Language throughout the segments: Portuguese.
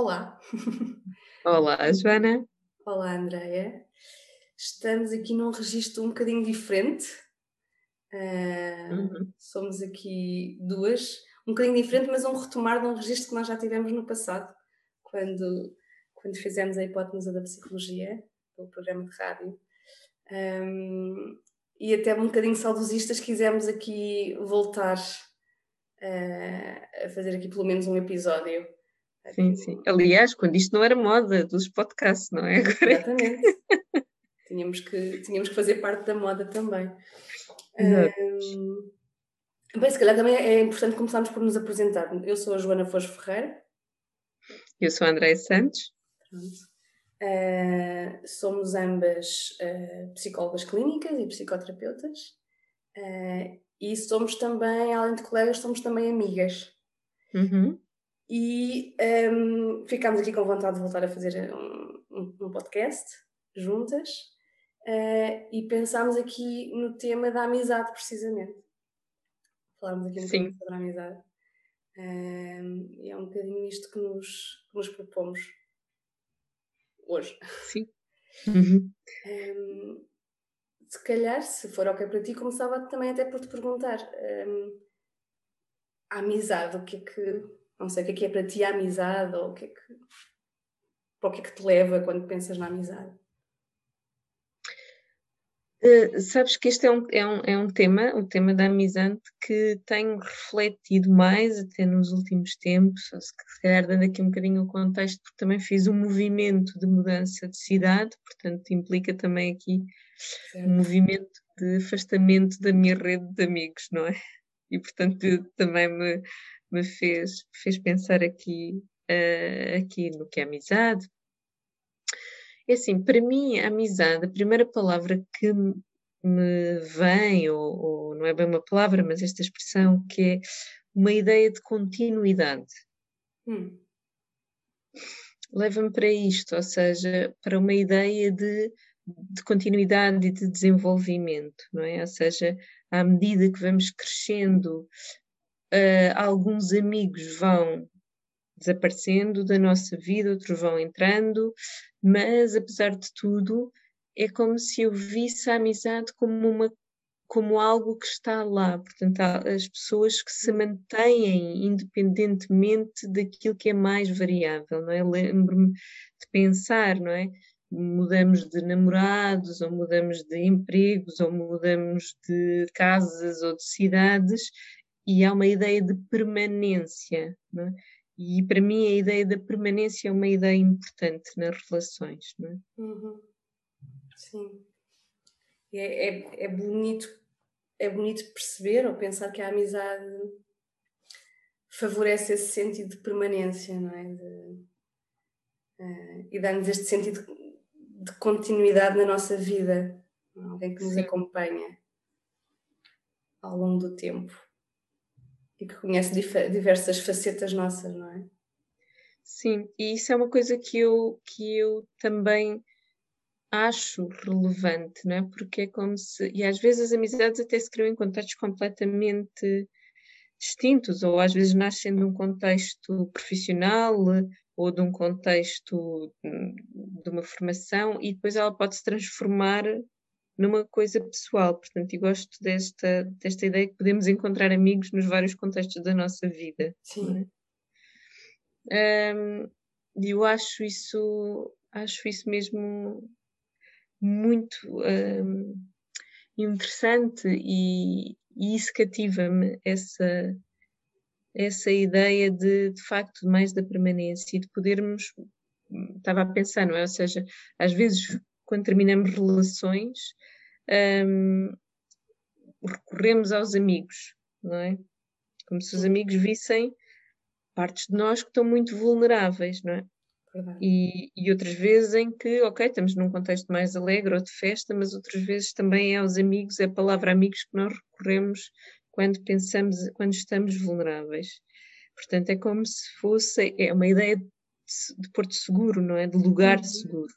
Olá, Olá, Joana. olá Andreia. Estamos aqui num registro um bocadinho diferente. Uhum. Somos aqui duas, um bocadinho diferente, mas um retomar de um registro que nós já tivemos no passado, quando, quando fizemos a hipótese da psicologia, pelo programa de rádio. Ahm, e até um bocadinho saudosistas quisemos aqui voltar a fazer aqui pelo menos um episódio. Sim, Aqui, sim. Aliás, quando isto não era moda dos podcasts, não é? Agora é que... exatamente. Tínhamos que fazer parte da moda também. Exato. Bem, se calhar também é importante começarmos por nos apresentar. Eu sou a Joana Flores Ferreira. Eu sou a Andréia Santos. Pronto. Somos ambas psicólogas clínicas e psicoterapeutas. E somos também, além de colegas, somos também amigas. Uhum. E ficámos aqui com vontade de voltar a fazer um podcast juntas. E pensámos aqui no tema da amizade, precisamente. Falarmos aqui um bocadinho Sim, sobre a amizade. E é um bocadinho isto que nos propomos hoje. sim. Uhum. Um, Se calhar, se for ok para ti, começava também até por te perguntar a amizade, o que é que... Não sei, o que é para ti a amizade, ou para o que é que te leva quando pensas na amizade? Sabes que este é um tema, o tema da amizade, que tenho refletido mais até nos últimos tempos, ou se calhar dando aqui um bocadinho o contexto, porque também fiz um movimento de mudança de cidade, portanto implica também aqui um Certo? movimento de afastamento da minha rede de amigos, não é? E portanto também me fez pensar aqui no que é amizade. É assim, para mim, a amizade, a primeira palavra que me vem, ou não é bem uma palavra, mas esta expressão, que é uma ideia de continuidade. Hum, Leva-me para isto, ou seja, para uma ideia de continuidade e de desenvolvimento, não é? Ou seja, à medida que vamos crescendo, alguns amigos vão desaparecendo da nossa vida, outros vão entrando, mas apesar de tudo, é como se eu visse a amizade como algo que está lá, portanto, há as pessoas que se mantêm independentemente daquilo que é mais variável, não é? Lembro-me de pensar, não é? Mudamos de namorados, ou mudamos de empregos, ou mudamos de casas ou de cidades, e há uma ideia de permanência, não é? E para mim a ideia da permanência é uma ideia importante nas relações, não é? uhum, sim. E é bonito perceber ou pensar que a amizade favorece esse sentido de permanência, não é? E dá-nos este sentido de continuidade na nossa vida. Alguém que nos Sim. acompanha ao longo do tempo e que conhece diversas facetas nossas, não é? Sim, e isso é uma coisa que eu também acho relevante, não é? Porque é como se. E às vezes as amizades até se criam em contextos completamente distintos, ou às vezes nascem de um contexto profissional ou de um contexto de uma formação, e depois ela pode se transformar numa coisa pessoal. Portanto, eu gosto desta ideia que podemos encontrar amigos nos vários contextos da nossa vida, não é? Sim. E eu acho isso mesmo muito interessante, e isso cativa-me, essa ideia de facto mais da permanência e de podermos, estava a pensar, não é? Ou seja, às vezes quando terminamos relações, hum, recorremos aos amigos, não é? Como se os Sim, amigos vissem partes de nós que estão muito vulneráveis, não é? verdade. E outras vezes em que, ok, estamos num contexto mais alegre ou de festa, mas outras vezes também é aos amigos, é a palavra amigos que nós recorremos quando estamos vulneráveis. Portanto, é como se fosse, é uma ideia de porto seguro, não é? De lugar Uhum. seguro.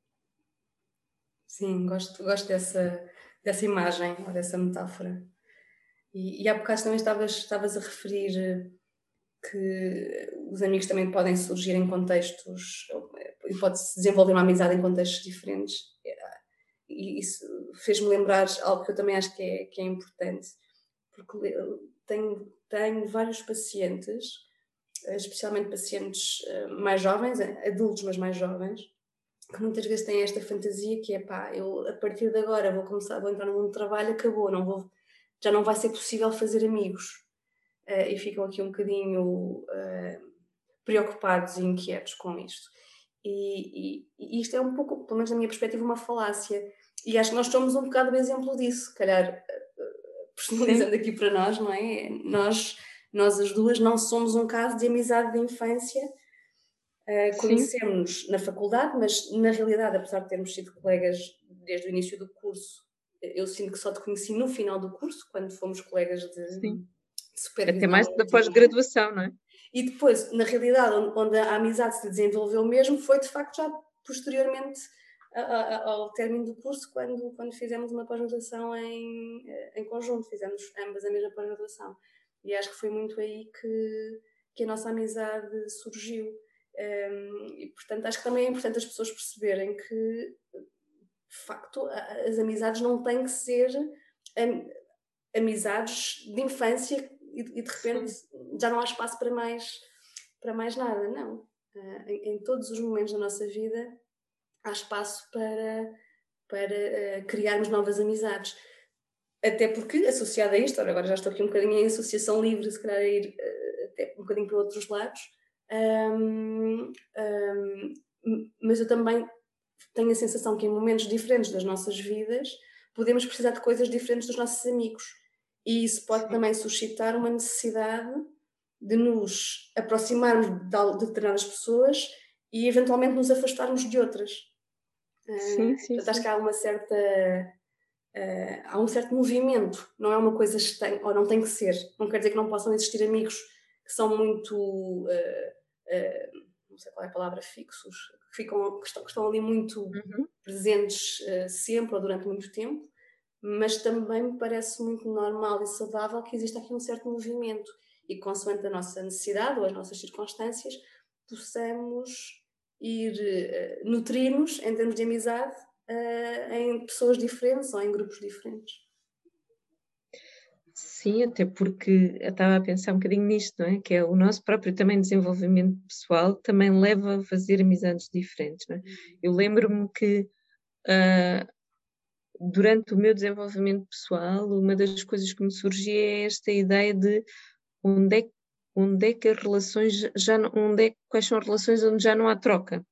Sim, gosto dessa imagem ou dessa metáfora. E há bocado também estavas a referir que os amigos também podem surgir em contextos, e pode-se desenvolver uma amizade em contextos diferentes. E isso fez-me lembrar algo que eu também acho que é importante, porque tenho vários pacientes, especialmente pacientes mais jovens, adultos, mas mais jovens, que muitas vezes têm esta fantasia que é pá, eu a partir de agora vou entrar no mundo do trabalho, acabou, já não vai ser possível fazer amigos. E ficam aqui um bocadinho preocupados e inquietos com isto. E isto é um pouco, pelo menos na minha perspectiva, uma falácia. E acho que nós somos um bocado o exemplo disso, se calhar, personalizando aqui para nós, não é? Nós as duas não somos um caso de amizade de infância. Conhecemos-nos na faculdade, mas na realidade, apesar de termos sido colegas desde o início do curso, eu sinto que só te conheci no final do curso, quando fomos colegas de supervisão. Até mais da pós-graduação, não é? E depois, na realidade, onde a amizade se desenvolveu mesmo, foi de facto já posteriormente ao término do curso, quando fizemos uma pós-graduação em conjunto, fizemos ambas a mesma pós-graduação. E acho que foi muito aí que a nossa amizade surgiu. E portanto acho que também é importante as pessoas perceberem que de facto as amizades não têm que ser amizades de infância e de repente já não há espaço para mais nada, não. Em todos os momentos da nossa vida há espaço para criarmos novas amizades. Até porque, associada a isto, agora já estou aqui um bocadinho em associação livre, se calhar a ir até um bocadinho para outros lados, mas eu também tenho a sensação que em momentos diferentes das nossas vidas podemos precisar de coisas diferentes dos nossos amigos. E isso pode também suscitar uma necessidade de nos aproximarmos de determinadas pessoas e eventualmente nos afastarmos de outras. Portanto, acho que há uma certa... há um certo movimento, não é uma coisa estranha, ou não tem que ser. Não quer dizer que não possam existir amigos que são muito... não sei qual é a palavra, fixos, que estão ali muito presentes sempre ou durante muito tempo, mas também me parece muito normal e saudável que exista aqui um certo movimento e, consoante a nossa necessidade ou as nossas circunstâncias, possamos ir nutrir-nos em termos de amizade em pessoas diferentes ou em grupos diferentes. Sim, até porque eu estava a pensar um bocadinho nisto, não é? Que é o nosso próprio também desenvolvimento pessoal também leva a fazer amizades diferentes, não é? Eu lembro-me que durante o meu desenvolvimento pessoal, uma das coisas que me surgia é esta ideia de onde é que as relações quais são as relações onde já não há troca.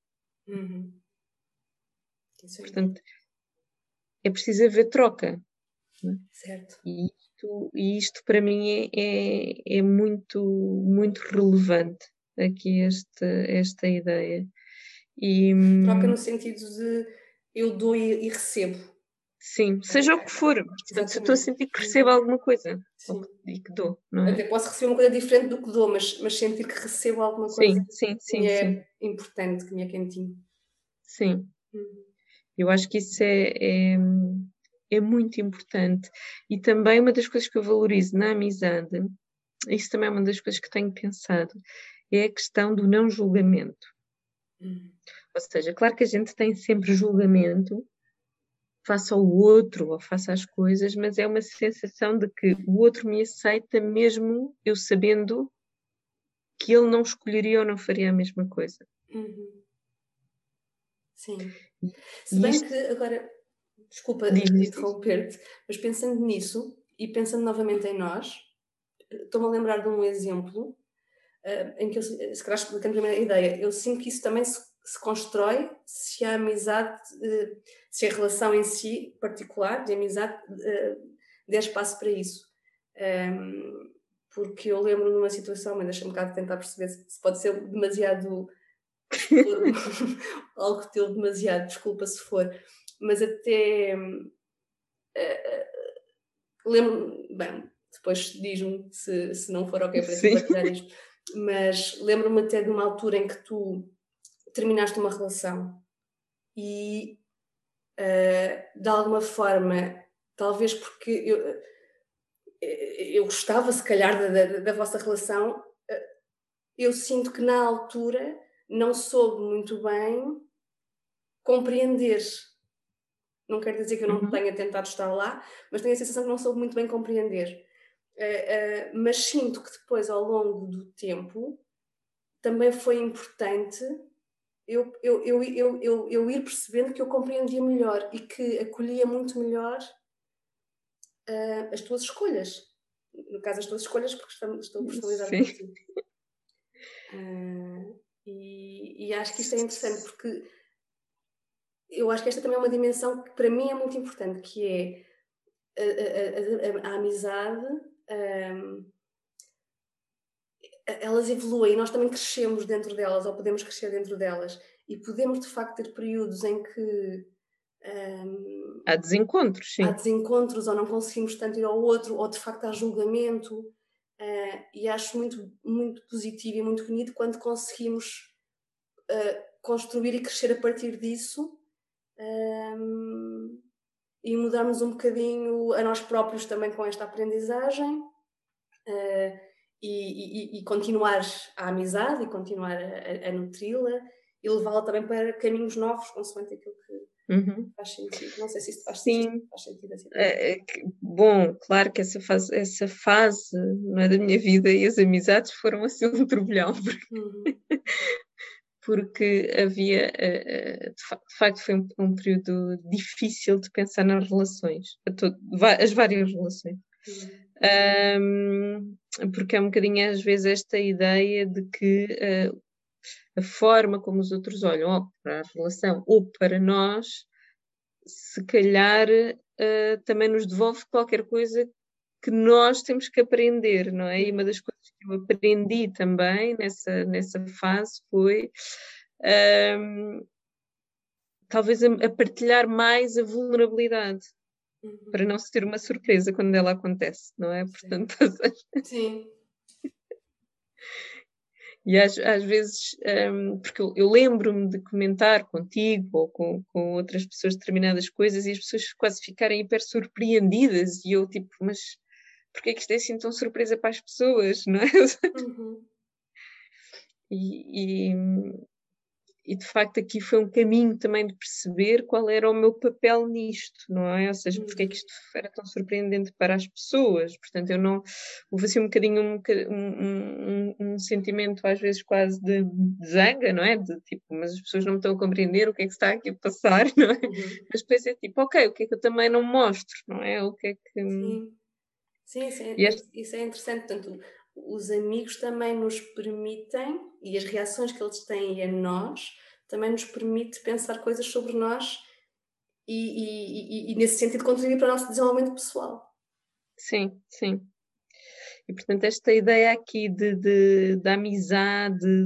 Portanto, é preciso haver troca. Não é? Certo. E isto para mim é muito, muito relevante aqui esta ideia. Troca no sentido de eu dou e recebo. Sim, seja o que for. Portanto, se eu estou a sentir que recebo alguma coisa e que dou, não é? Até posso receber uma coisa diferente do que dou, mas sentir que recebo alguma coisa sim, me é importante, que me é quentinho. Sim. Eu acho que isso é muito importante. E também uma das coisas que eu valorizo na amizade, isso também é uma das coisas que tenho pensado, é a questão do não julgamento. Ou seja, claro que a gente tem sempre julgamento face ao outro ou face às coisas, mas é uma sensação de que o outro me aceita mesmo eu sabendo que ele não escolheria ou não faria a mesma coisa. Sim. Se bem que agora, desculpa interromper-te, mas pensando nisso e pensando novamente em nós, estou-me a lembrar de um exemplo em que eu, se calhar explicando a primeira ideia, eu sinto que isso também se constrói se a amizade, se a relação em si particular de amizade der espaço para isso. Porque eu lembro numa situação, mas deixa-me um bocado tentar perceber se pode ser demasiado algo teu demasiado, desculpa se for, mas até lembro, bem, depois diz-me se não for ok para ti partilhar isto, mas lembro-me até de uma altura em que tu terminaste uma relação e de alguma forma, talvez porque eu gostava se calhar da vossa relação, eu sinto que na altura não soube muito bem compreender. Não quer dizer que eu não Uhum. tenha tentado estar lá, mas tenho a sensação que não soube muito bem compreender. Mas sinto que depois, ao longo do tempo, também foi importante eu ir percebendo que eu compreendia melhor e que acolhia muito melhor as tuas escolhas. No caso, as tuas escolhas, porque estou personalizada Sim. por ti. E acho que isto é interessante, porque eu acho que esta também é uma dimensão que para mim é muito importante, que é a amizade. Elas evoluem e nós também crescemos dentro delas, ou podemos crescer dentro delas, e podemos de facto ter períodos em que Há desencontros, há sim. desencontros ou não conseguimos tanto ir ao outro, ou de facto há julgamento, e acho muito, muito positivo e muito bonito quando conseguimos construir e crescer a partir disso, e mudarmos um bocadinho a nós próprios também com esta aprendizagem, e continuar a amizade e continuar a nutri-la e levá-la também para caminhos novos, consoante aquilo que Uhum. faz sentido. Não sei se isto se isto Sim. faz sentido assim também. Bom, claro que essa fase, não é, da minha vida, e as amizades foram assim um turbilhão, Uhum. porque havia, de facto foi um período difícil de pensar nas relações, as várias relações. Uhum. Porque é um bocadinho às vezes esta ideia de que a forma como os outros olham ou para a relação ou para nós, se calhar também nos devolve qualquer coisa que nós temos que aprender, não é? E uma das coisas que eu aprendi também nessa fase foi talvez a partilhar mais a vulnerabilidade, para Uhum. não se ter uma surpresa quando ela acontece, não é? Sim. Portanto, Sim. e às vezes, porque eu lembro-me de comentar contigo ou com outras pessoas determinadas coisas e as pessoas quase ficarem hiper surpreendidas e eu tipo, mas porque é que isto é assim tão surpresa para as pessoas, não é? Uhum. E, e, e de facto aqui foi um caminho também de perceber qual era o meu papel nisto, não é? Ou seja, porque é que Uhum. isto era tão surpreendente para as pessoas. Portanto, eu não. Houve assim um bocadinho um sentimento, às vezes quase de zanga, não é? De tipo, mas as pessoas não me estão a compreender o que é que está aqui a passar, não é? Uhum. Mas depois é tipo, ok, o que é que eu também não mostro, não é? O que é que. Sim. Sim, E este, isso é interessante. Portanto, os amigos também nos permitem, e as reações que eles têm a nós, também nos permite pensar coisas sobre nós e nesse sentido, contribuir para o nosso desenvolvimento pessoal. sim, sim. E portanto, esta ideia aqui da amizade,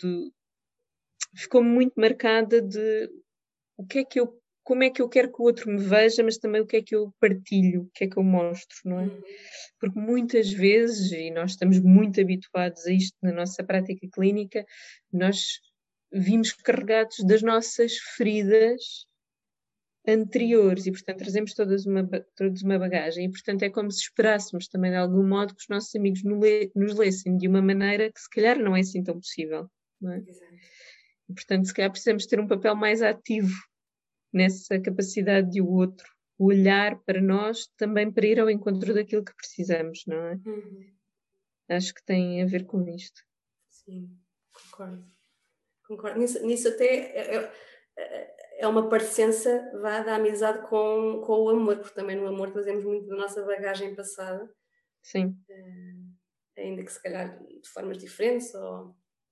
ficou muito marcada de o que é que eu, como é que eu quero que o outro me veja, mas também o que é que eu partilho, o que é que eu mostro, não é? Uhum. Porque muitas vezes, e nós estamos muito habituados a isto na nossa prática clínica, nós vimos carregados das nossas feridas anteriores e, portanto, trazemos todos uma bagagem e, portanto, é como se esperássemos também de algum modo que os nossos amigos nos lessem de uma maneira que se calhar não é assim tão possível, não é? Exato. E, portanto, se calhar precisamos ter um papel mais ativo nessa capacidade de o outro olhar para nós também para ir ao encontro daquilo que precisamos, não é? Uhum. Acho que tem a ver com isto. Sim, concordo. Concordo. Nisso até é uma parecença vá, da amizade com o amor, porque também no amor trazemos muito da nossa bagagem passada, Sim, ainda que se calhar de formas diferentes, ou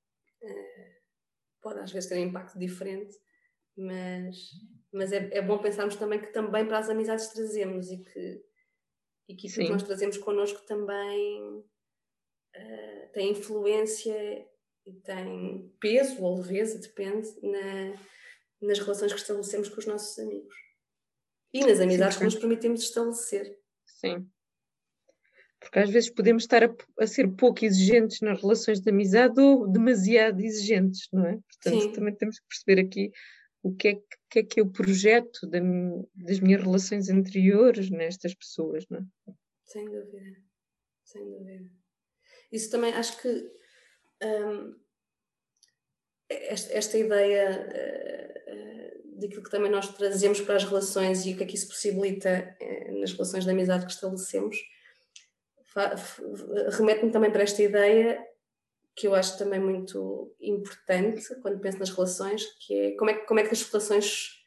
pode às vezes ter um impacto diferente, mas, mas é bom pensarmos também que também para as amizades trazemos e que aquilo que nós sim, trazemos connosco também tem influência e tem peso ou leveza, depende, nas relações que estabelecemos com os nossos amigos. E nas sim, amizades que porque, nos permitimos estabelecer. sim. Porque às vezes podemos estar a ser pouco exigentes nas relações de amizade ou demasiado exigentes, não é? Portanto, Sim, também temos que perceber aqui o que é que eu projeto das minhas relações anteriores nestas pessoas, não é? sem dúvida. Sem dúvida. Isso também acho que esta ideia daquilo que também nós trazemos para as relações e o que é que isso possibilita nas relações de amizade que estabelecemos, remete-me também para esta ideia que eu acho também muito importante quando penso nas relações, que é como é que as relações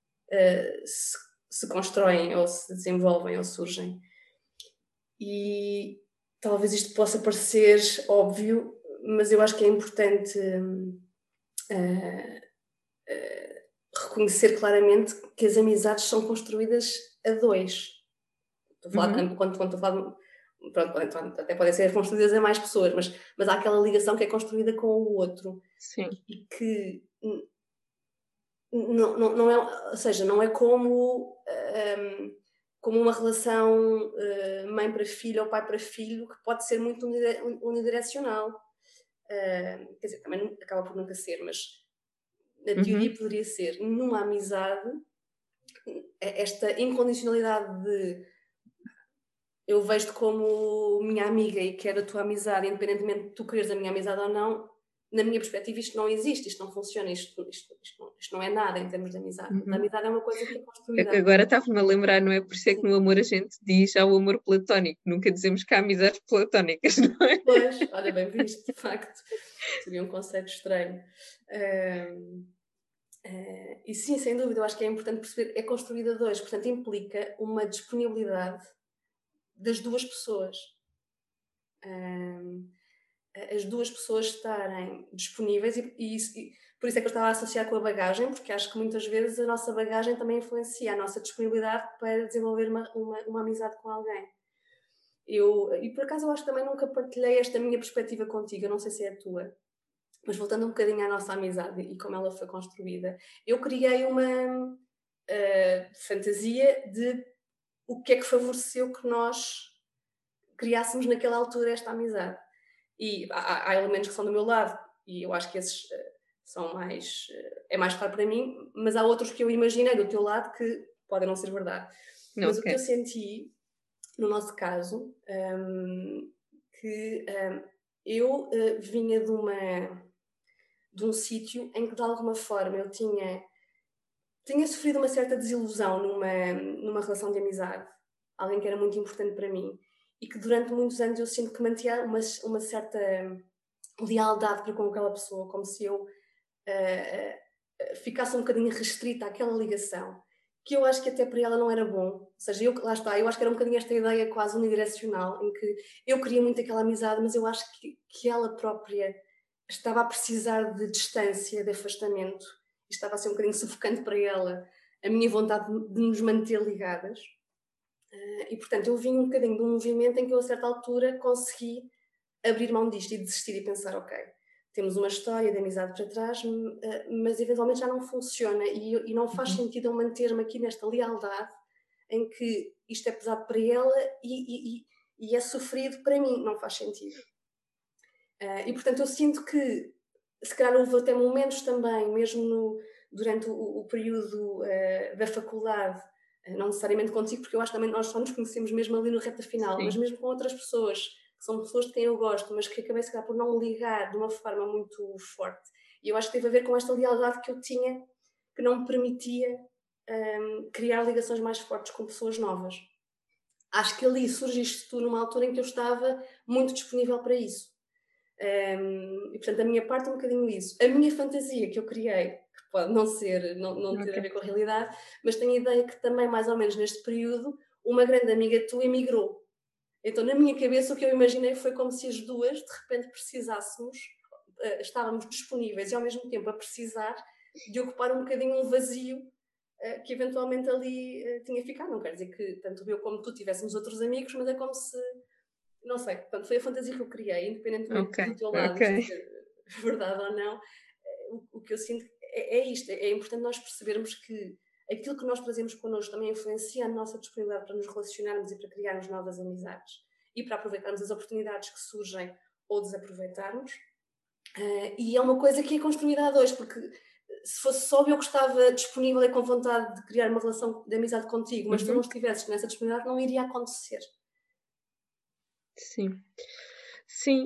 se constroem ou se desenvolvem ou surgem. E talvez isto possa parecer óbvio, mas eu acho que é importante reconhecer claramente que as amizades são construídas a dois. Estou a falar, quando estou a falar, pronto, até podem ser construídas a mais pessoas, mas há aquela ligação que é construída com o outro. Sim. E que não é, ou seja, não é como uma relação mãe para filho ou pai para filho, que pode ser muito unidirecional. Quer dizer, também acaba por nunca ser, mas na teoria poderia ser. Numa amizade, esta incondicionalidade de eu vejo-te como minha amiga e quero a tua amizade, independentemente de tu quereres a minha amizade ou não, na minha perspectiva isto não existe, isto não funciona, isto não é nada em termos de amizade. A amizade é uma coisa que é construída. Agora estava-me a lembrar, não é? Por isso é que no amor a gente diz há o amor platónico, nunca dizemos que há amizades platónicas, não é? Pois, olha, bem visto, de facto. Seria um conceito estranho. E sim, sem dúvida, eu acho que é importante perceber, é construída a dois, portanto implica uma disponibilidade das duas pessoas. As duas pessoas estarem disponíveis e por isso é que eu estava a associar com a bagagem, porque acho que muitas vezes a nossa bagagem também influencia a nossa disponibilidade para desenvolver uma amizade com alguém. E por acaso eu acho que também nunca partilhei esta minha perspectiva contigo, eu não sei se é a tua, mas voltando um bocadinho à nossa amizade e como ela foi construída, eu criei uma fantasia de o que é que favoreceu que nós criássemos naquela altura esta amizade. E há elementos que são do meu lado e eu acho que esses são mais... é mais claro para mim, mas há outros que eu imaginei do teu lado que podem não ser verdade. Mas o que eu senti, no nosso caso, que eu vinha de um sítio em que de alguma forma eu tinha sofrido uma certa desilusão numa relação de amizade, alguém que era muito importante para mim e que durante muitos anos eu sinto que mantinha uma certa lealdade para com aquela pessoa, como se eu ficasse um bocadinho restrita àquela ligação, que eu acho que até para ela não era bom. Ou seja, lá está, eu acho que era um bocadinho esta ideia quase unidirecional, em que eu queria muito aquela amizade, mas eu acho que ela própria estava a precisar de distância, de afastamento, e estava a ser um bocadinho sufocante para ela a minha vontade de nos manter ligadas. E portanto eu vim um bocadinho de um movimento em que eu a certa altura consegui abrir mão disto e desistir e pensar, ok, temos uma história de amizade para trás, mas eventualmente já não funciona e não faz sentido eu manter-me aqui nesta lealdade em que isto é pesado para ela e é sofrido para mim, não faz sentido. E portanto eu sinto que se calhar houve até momentos também, mesmo durante o período da faculdade, não necessariamente contigo, porque eu acho que também nós só nos conhecemos mesmo ali no reta final, mas mesmo com outras pessoas, que são pessoas de quem eu gosto, mas que acabei se calhar por não me ligar de uma forma muito forte. E eu acho que teve a ver com esta lealdade que eu tinha, que não me permitia criar ligações mais fortes com pessoas novas. Acho que ali surgiste tu numa altura em que eu estava muito disponível para isso. E portanto a minha parte é um bocadinho isso. A minha fantasia que eu criei, que pode não ter a ver com a realidade, mas tenho a ideia que também mais ou menos neste período uma grande amiga tua emigrou. Então na minha cabeça o que eu imaginei foi como se as duas de repente precisássemos, estávamos disponíveis e ao mesmo tempo a precisar de ocupar um bocadinho um vazio que eventualmente ali tinha ficado. Não quer dizer que tanto eu como tu tivéssemos outros amigos, mas é como se, não sei, portanto, foi a fantasia que eu criei, independentemente do teu lado isto ser verdade ou não. O que eu sinto é isto, é importante nós percebermos que aquilo que nós trazemos connosco também influencia a nossa disponibilidade para nos relacionarmos e para criarmos novas amizades e para aproveitarmos as oportunidades que surgem ou desaproveitarmos. E é uma coisa que é construída a dois, porque se fosse só eu que estava disponível e com vontade de criar uma relação de amizade contigo, mas tu não estivesses nessa disponibilidade, não iria acontecer. Sim. Sim,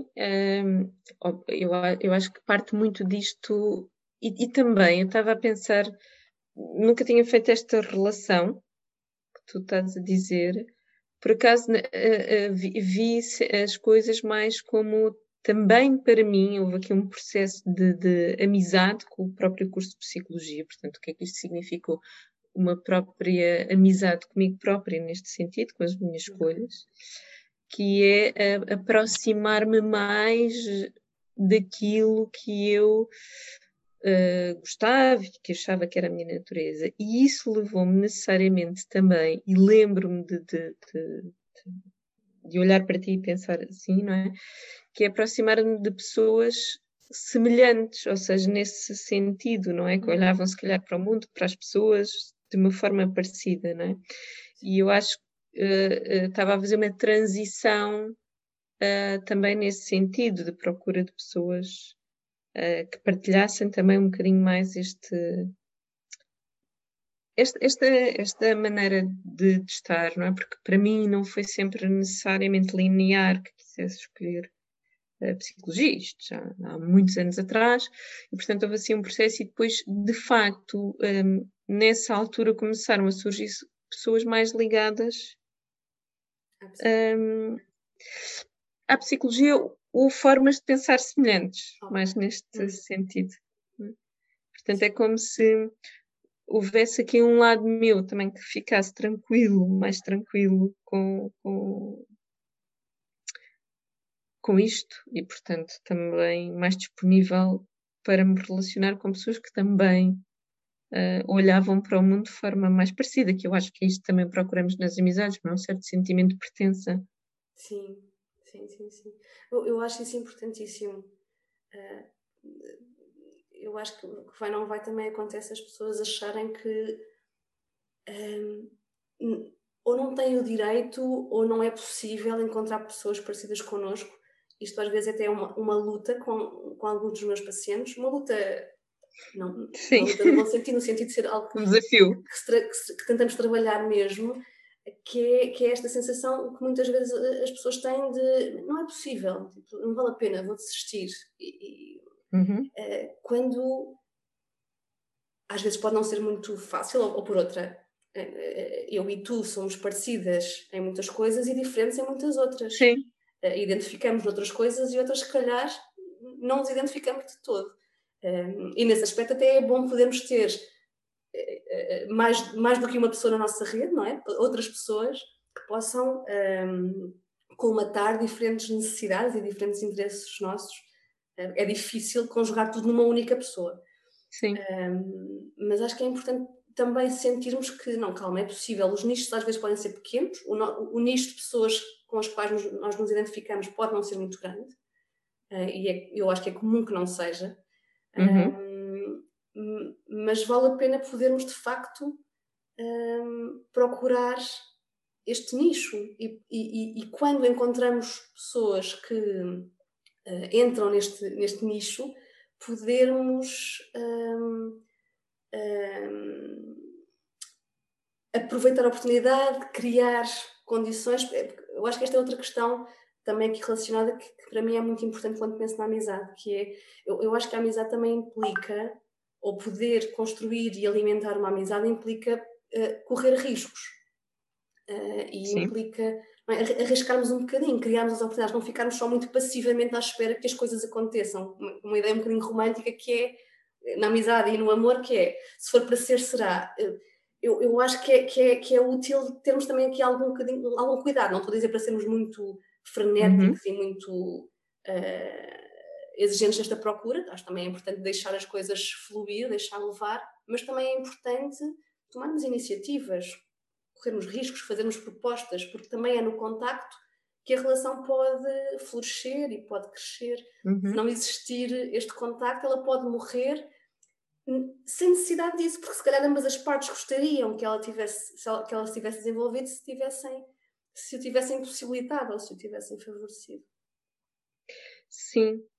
eu acho que parte muito disto, e também eu estava a pensar, nunca tinha feito esta relação que tu estás a dizer. Por acaso, vi as coisas mais como também para mim houve aqui um processo de amizade com o próprio curso de psicologia. Portanto, o que é que isto significou? Uma própria amizade comigo própria, neste sentido, com as minhas escolhas, que é aproximar-me mais daquilo que eu gostava e que achava que era a minha natureza. E isso levou-me necessariamente também, e lembro-me de olhar para ti e pensar assim, não é? Que é aproximar-me de pessoas semelhantes, ou seja, nesse sentido, não é? Que olhavam se calhar para o mundo, para as pessoas, de uma forma parecida, não é? E eu acho que estava a fazer uma transição também nesse sentido, de procura de pessoas que partilhassem também um bocadinho mais esta maneira de estar, não é? Porque para mim não foi sempre necessariamente linear que quisesse escolher a psicologia, isto já há muitos anos atrás, e portanto houve assim um processo e depois, de facto, nessa altura começaram a surgir pessoas mais ligadas um, à psicologia ou formas de pensar semelhantes, mais neste sentido. Portanto, é como se houvesse aqui um lado meu também que ficasse tranquilo, mais tranquilo com isto e, portanto, também mais disponível para me relacionar com pessoas que também olhavam para o mundo de forma mais parecida, que eu acho que é isto que também procuramos nas amizades, não é? Um certo sentimento de pertença. Sim, sim, sim, sim. Eu acho isso importantíssimo. Eu acho que o que vai não vai também acontece as pessoas acharem que ou não têm o direito ou não é possível encontrar pessoas parecidas connosco. Isto às vezes até é uma luta com alguns dos meus pacientes, uma luta, não, Sim, uma luta no bom sentido, no sentido de ser algo um desafio. que tentamos trabalhar mesmo, que é esta sensação que muitas vezes as pessoas têm de não é possível, tipo, não vale a pena, vou desistir. Uhum. Quando às vezes pode não ser muito fácil, ou por outra, eu e tu somos parecidas em muitas coisas e diferentes em muitas outras. Sim. Identificamos outras coisas e outras, se calhar, não nos identificamos de todo. E nesse aspecto até é bom podermos ter mais do que uma pessoa na nossa rede, não é? Outras pessoas que possam colmatar diferentes necessidades e diferentes interesses nossos. É difícil conjugar tudo numa única pessoa. Sim. Mas acho que é importante também sentirmos que, não, calma, é possível. Os nichos às vezes podem ser pequenos, o nicho de pessoas com as quais nós nos identificamos pode não ser muito grande, eu acho que é comum que não seja. Uhum. Mas vale a pena podermos de facto procurar este nicho e quando encontramos pessoas que entram neste nicho, podermos aproveitar a oportunidade, criar condições. Eu acho que esta é outra questão também aqui relacionada que para mim é muito importante quando penso na amizade, que é, eu acho que a amizade também implica, ou poder construir e alimentar uma amizade implica correr riscos. E Sim. implica arriscarmos um bocadinho, criarmos as oportunidades, não ficarmos só muito passivamente à espera que as coisas aconteçam. Uma ideia um bocadinho romântica que é, na amizade e no amor, que é, se for para ser, será. Eu acho que é útil termos também aqui algum cuidado, não estou a dizer para sermos muito Uhum. frenéticos e muito exigentes nesta procura, acho que também é importante deixar as coisas fluir, deixar levar, mas também é importante tomarmos iniciativas, corrermos riscos, fazermos propostas, porque também é no contacto que a relação pode florescer e pode crescer. Se Uhum. não existir este contacto, ela pode morrer sem necessidade disso, porque se calhar ambas as partes gostariam que ela se tivesse desenvolvido se o tivessem possibilitado ou se o tivessem favorecido. Sim.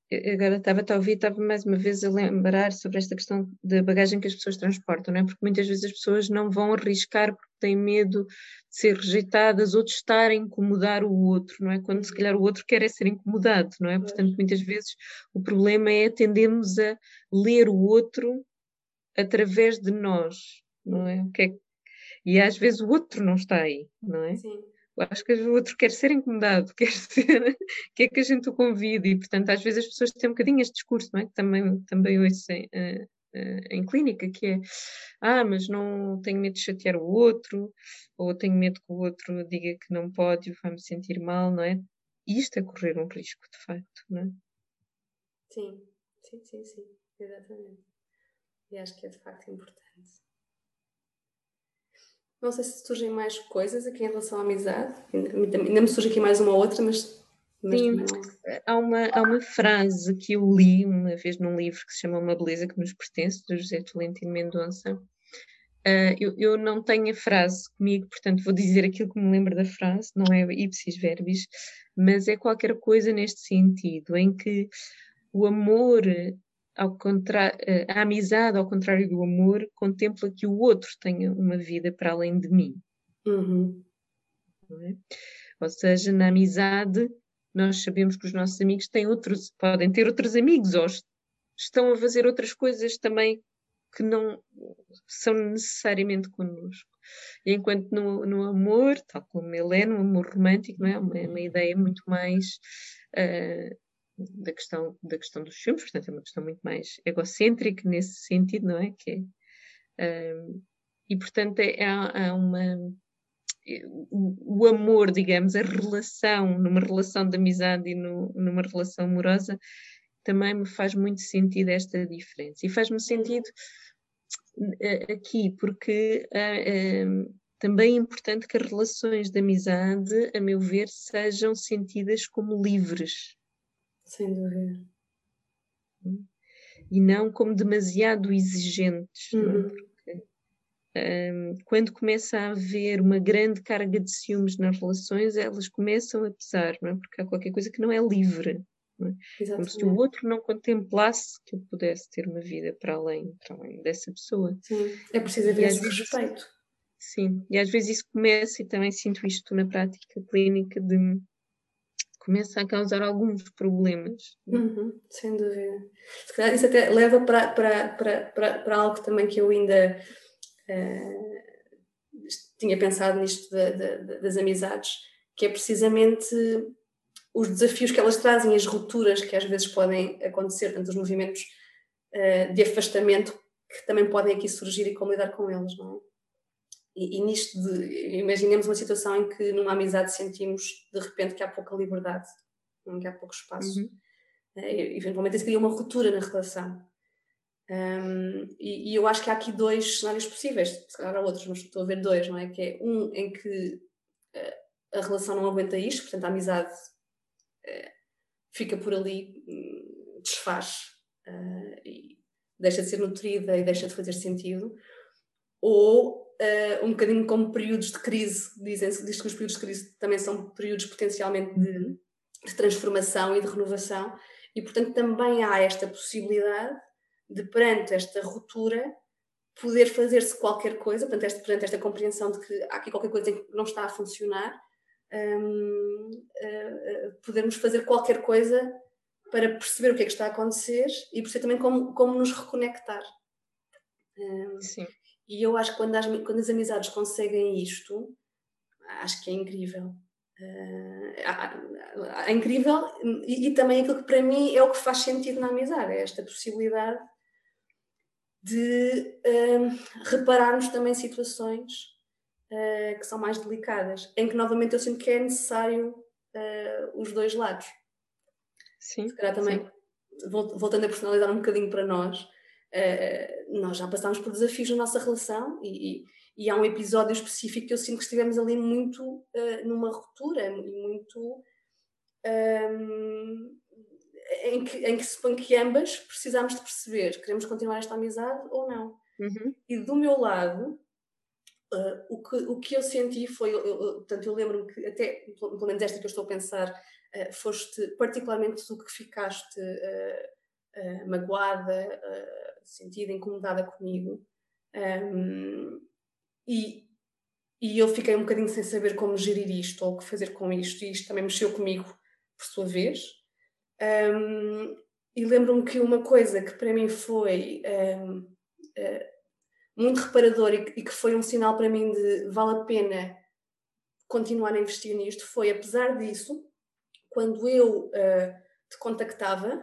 Agora estava a ouvir, estava mais uma vez a lembrar sobre esta questão da bagagem que as pessoas transportam, não é? Porque muitas vezes as pessoas não vão arriscar porque têm medo de ser rejeitadas ou de estar a incomodar o outro, não é? Quando se calhar o outro quer é ser incomodado, não é? Portanto, muitas vezes o problema é tendemos a ler o outro através de nós, não é? E às vezes o outro não está aí, não é? Sim. Eu acho que o outro quer ser incomodado, quer que a gente o convide, e portanto às vezes as pessoas têm um bocadinho este discurso, não é? Que também ouço em clínica, que é, mas não tenho medo de chatear o outro, ou tenho medo que o outro diga que não pode e vai-me sentir mal, não é? E isto é correr um risco, de facto, não é? Sim, sim, sim, sim, exatamente. E acho que é de facto importante. Não sei se surgem mais coisas aqui em relação à amizade. Ainda me surge aqui mais uma ou outra, mas Sim, também não. há uma frase que eu li uma vez num livro que se chama Uma Beleza que Nos Pertence, do José Tolentino Mendonça. Eu não tenho a frase comigo, portanto vou dizer aquilo que me lembro da frase, não é ipsis verbis, mas é qualquer coisa neste sentido, em que o amor, a amizade, ao contrário do amor, contempla que o outro tenha uma vida para além de mim, Uhum. não é? Ou seja, na amizade, nós sabemos que os nossos amigos podem ter outros amigos, ou estão a fazer outras coisas também que não são necessariamente connosco. E enquanto no amor, tal como ele é, no amor romântico, não é? Uma ideia muito mais da questão dos filmes, portanto, é uma questão muito mais egocêntrica nesse sentido, não é? E portanto, há o amor, digamos, a relação, numa relação de amizade e numa relação amorosa, também me faz muito sentido esta diferença. E faz-me sentido aqui, porque também é importante que as relações de amizade, a meu ver, sejam sentidas como livres. Sem dúvida. E não como demasiado exigentes, não é? Porque quando começa a haver uma grande carga de ciúmes nas relações, elas começam a pesar, não é? Porque há qualquer coisa que não é livre. Não é? Como se o Exatamente. outro não contemplasse que eu pudesse ter uma vida para além dessa pessoa. Sim, é preciso E haver às esse vezes respeito. sim, e às vezes isso começa, e também sinto isto na prática clínica, começa a causar alguns problemas. Uhum, sem dúvida. Se calhar isso até leva para algo também que eu ainda tinha pensado nisto das amizades, que é precisamente os desafios que elas trazem, as rupturas que às vezes podem acontecer, tanto os movimentos de afastamento que também podem aqui surgir e como lidar com eles, não é? E nisto imaginemos uma situação em que numa amizade sentimos de repente que há pouca liberdade, que há pouco espaço. Uhum. Eventualmente isso cria uma ruptura na relação. E eu acho que há aqui dois cenários possíveis, se calhar há outros, mas estou a ver dois, não é? Que é um em que a relação não aguenta isto, portanto a amizade fica por ali, desfaz e deixa de ser nutrida e deixa de fazer sentido, ou um bocadinho como períodos de crise, diz que os períodos de crise também são períodos potencialmente Uhum. de transformação e de renovação, e portanto também há esta possibilidade de, perante esta ruptura, poder fazer-se qualquer coisa, perante esta compreensão de que há aqui qualquer coisa que não está a funcionar, podermos fazer qualquer coisa para perceber o que é que está a acontecer e perceber também como nos reconectar. Sim. E eu acho que quando as amizades conseguem isto, acho que é incrível. É incrível e também aquilo que para mim é o que faz sentido na amizade, é esta possibilidade de repararmos também situações que são mais delicadas, em que novamente eu sinto que é necessário os dois lados. Se Sim, calhar também, sim. voltando a personalizar um bocadinho para nós já passámos por desafios na nossa relação e há um episódio específico que eu sinto que estivemos ali muito numa ruptura e muito em que se põe que ambas precisamos de perceber queremos continuar esta amizade ou não. Uhum. E do meu lado o que eu senti foi, portanto, eu lembro-me que até, pelo menos esta que eu estou a pensar, foste particularmente tu que ficaste magoada, sentida, incomodada comigo. E eu fiquei um bocadinho sem saber como gerir isto ou o que fazer com isto, e isto também mexeu comigo por sua vez. E lembro-me que uma coisa que para mim foi muito reparador e que foi um sinal para mim de vale a pena continuar a investir nisto foi, apesar disso, quando eu te contactava,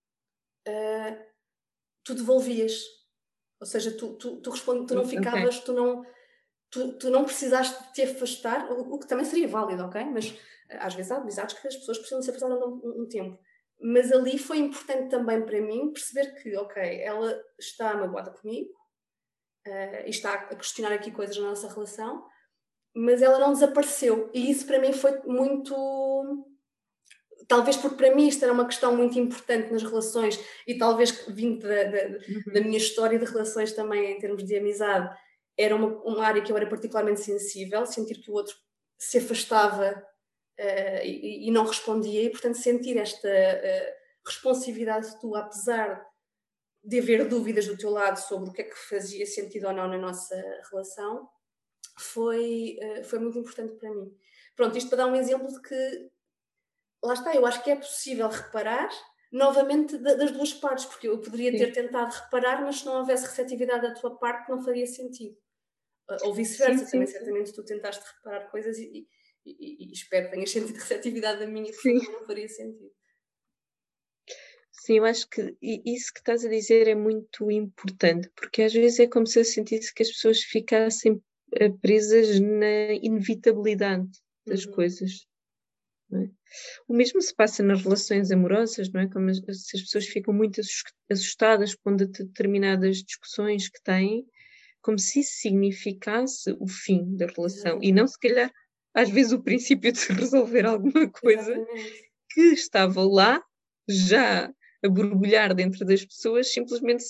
tu devolvias. Ou seja, tu respondes, tu não ficavas, tu não precisaste de te afastar, o que também seria válido, ok? Mas às vezes há amizades que as pessoas precisam de se afastar um tempo. Mas ali foi importante também para mim perceber que, ok, ela está magoada comigo e está a questionar aqui coisas na nossa relação, mas ela não desapareceu. E isso para mim foi muito... Talvez porque para mim isto era uma questão muito importante nas relações e talvez vindo da minha história de relações também em termos de amizade, era uma área que eu era particularmente sensível, sentir que o outro se afastava e não respondia, e portanto sentir esta responsividade tua, apesar de haver dúvidas do teu lado sobre o que é que fazia sentido ou não na nossa relação, foi muito importante para mim. Pronto, isto para dar um exemplo de que, lá está, eu acho que é possível reparar novamente das duas partes, porque eu poderia ter tentado reparar, mas se não houvesse receptividade da tua parte não faria sentido. Ou vice-versa, também certamente tu tentaste reparar coisas e espero que tenhas sentido receptividade da minha, porque também não faria sentido. Sim, eu acho que isso que estás a dizer é muito importante, porque às vezes é como se eu sentisse que as pessoas ficassem presas na inevitabilidade das coisas. Não é? O mesmo se passa nas relações amorosas, não é? Como se as pessoas ficam muito assustadas com determinadas discussões que têm, como se isso significasse o fim da relação. Exatamente. E não, se calhar, às vezes o princípio de resolver alguma coisa que estava lá, já a borbulhar dentro das pessoas, simplesmente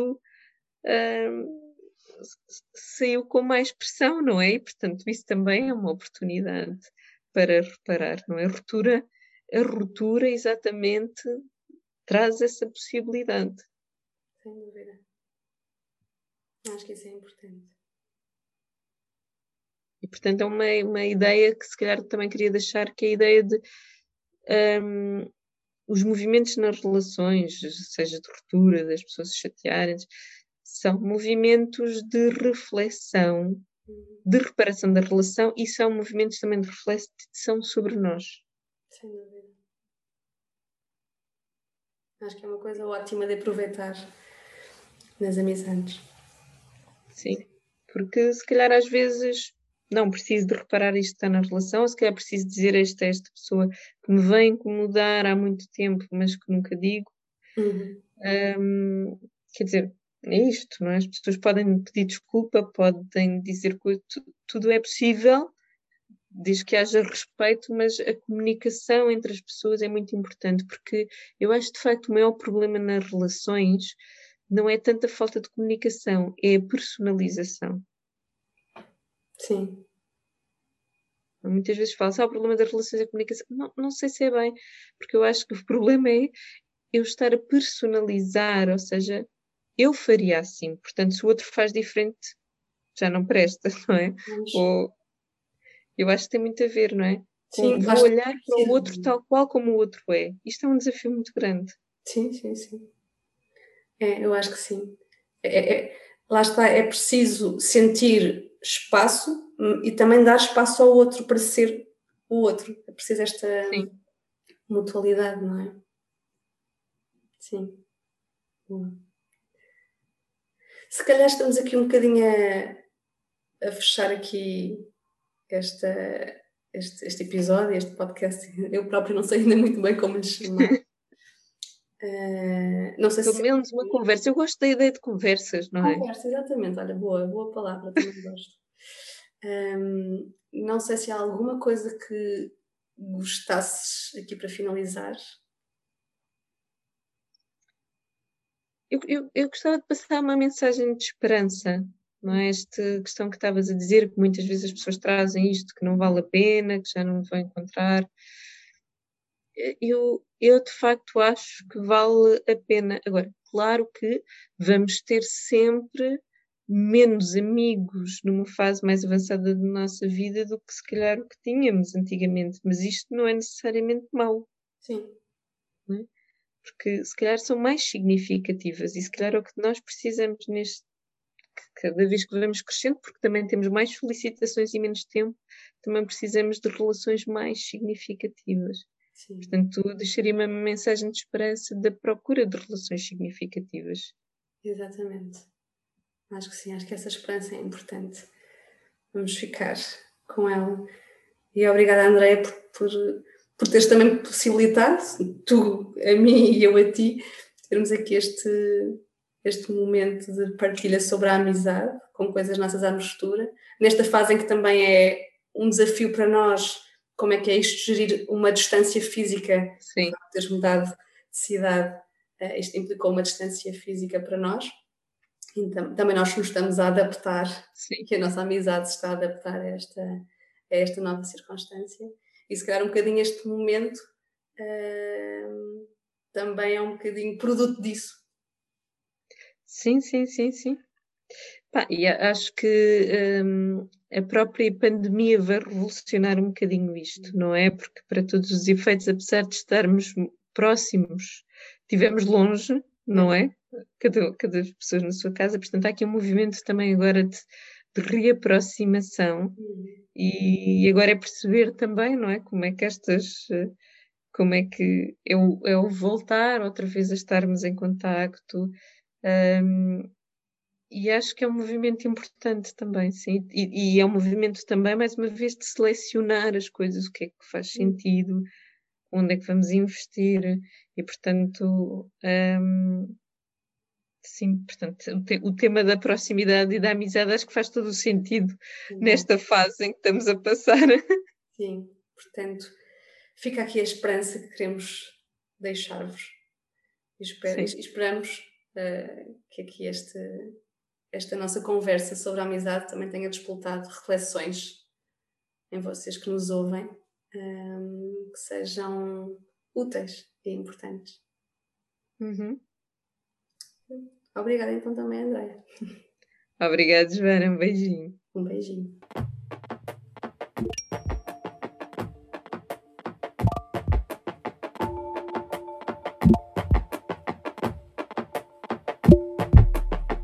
saiu com mais pressão, não é? E, portanto, isso também é uma oportunidade para reparar, não é? A ruptura exatamente traz essa possibilidade. Sem dúvida. Acho que isso é importante. E, portanto, é uma ideia que se calhar também queria deixar, que é a ideia de os movimentos nas relações, seja de ruptura, das pessoas se chatearem, são movimentos de reflexão, de reparação da relação, e são movimentos também de reflexão sobre nós. Sem dúvida. Acho que é uma coisa ótima de aproveitar nas amizades. Sim, porque se calhar às vezes não preciso de reparar isto que está na relação, ou se calhar preciso dizer a esta pessoa que me vem incomodar há muito tempo, mas que nunca digo. Quer dizer, é isto, não é? As pessoas podem pedir desculpa, podem dizer que tudo é possível, desde que haja respeito, mas a comunicação entre as pessoas é muito importante, porque eu acho de facto o maior problema nas relações não é tanto a falta de comunicação, é a personalização. Sim. Muitas vezes fala-se, o problema das relações é a comunicação. Não sei se é bem, porque eu acho que o problema é eu estar a personalizar, ou seja, eu faria assim, portanto, se o outro faz diferente, já não presta, não é? Ou eu acho que tem muito a ver, não é? Sim, Vou olhar para o outro tal qual como o outro é. Isto é um desafio muito grande. Sim. Eu acho que sim. Lá está, é preciso sentir espaço e também dar espaço ao outro para ser o outro. É preciso esta mutualidade, não é? Sim. Se calhar estamos aqui um bocadinho a fechar aqui este episódio, este podcast. Eu próprio não sei ainda muito bem como lhe chamar. Não sei Pelo se... menos uma conversa. Eu gosto da ideia de conversas, não é? Conversa, exatamente. Olha, boa palavra, também gosto. Não sei se há alguma coisa que gostasses aqui para finalizar. Eu gostava de passar uma mensagem de esperança, não é? Esta questão que estavas a dizer, que muitas vezes as pessoas trazem isto, que não vale a pena, que já não vão encontrar. Eu de facto acho que vale a pena. Agora, claro que vamos ter sempre menos amigos numa fase mais avançada da nossa vida do que se calhar o que tínhamos antigamente, mas isto não é necessariamente mau, Sim, não é? Porque se calhar são mais significativas e se calhar é o que nós precisamos neste cada vez que vamos crescendo, porque também temos mais solicitações e menos tempo, também precisamos de relações mais significativas. sim, Portanto, deixaria uma mensagem de esperança da procura de relações significativas. exatamente. Acho que sim, acho que essa esperança é importante. Vamos ficar com ela. E obrigada, Andréia, por teres também possibilitado, tu a mim e eu a ti, termos aqui este momento de partilha sobre a amizade, com coisas nossas à mistura. Nesta fase em que também é um desafio para nós, como é que é isto, gerir uma distância física, o Sim, facto de teres mudado de cidade, isto implicou uma distância física para nós. Então, também nós nos estamos a adaptar sim. e a nossa amizade se está a adaptar a esta nova circunstância. E se calhar um bocadinho este momento também é um bocadinho produto disso. Sim, sim, sim, sim. Pá, e acho que a própria pandemia vai revolucionar um bocadinho isto, não é? Porque para todos os efeitos, apesar de estarmos próximos, estivemos longe, É. não é? Cada pessoa na sua casa, portanto há aqui um movimento também agora de reaproximação e agora é perceber também, não é? Como é que é o voltar outra vez a estarmos em contacto, hum, e acho que é um movimento importante também, sim. E é um movimento também, mais uma vez, de selecionar as coisas, o que é que faz sentido, onde é que vamos investir, e portanto, sim, portanto, o tema da proximidade e da amizade acho que faz todo o sentido Também. nesta fase em que estamos a passar. Sim, portanto, fica aqui a esperança que queremos deixar-vos. E Sim, esperamos que aqui esta nossa conversa sobre a amizade também tenha despertado reflexões em vocês que nos ouvem, que sejam úteis e importantes. uhum. Obrigada então também, Andréia. Obrigada, Joana, um beijinho. Um beijinho.